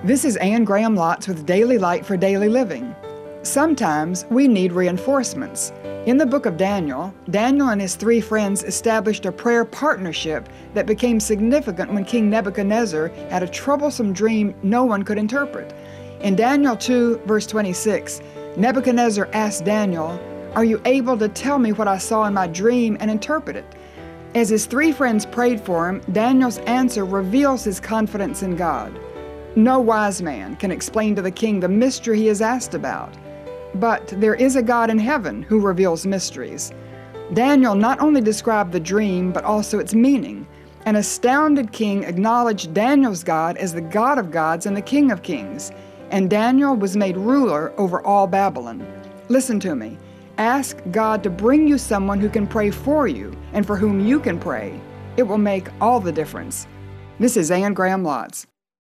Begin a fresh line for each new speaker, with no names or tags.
This is Anne Graham Lotz with Daily Light for Daily Living. Sometimes we need reinforcements. In the book of Daniel, Daniel and his 3 friends established a prayer partnership that became significant when King Nebuchadnezzar had a troublesome dream no one could interpret. In Daniel 2, verse 26, Nebuchadnezzar asked Daniel, "Are you able to tell me what I saw in my dream and interpret it?" As his 3 friends prayed for him, Daniel's answer reveals his confidence in God. No wise man can explain to the king the mystery he is asked about. But there is a God in heaven who reveals mysteries. Daniel not only described the dream, but also its meaning. An astounded king acknowledged Daniel's God as the God of gods and the King of kings. And Daniel was made ruler over all Babylon. Listen to me. Ask God to bring you someone who can pray for you and for whom you can pray. It will make all the difference. This is Anne Graham Lotz.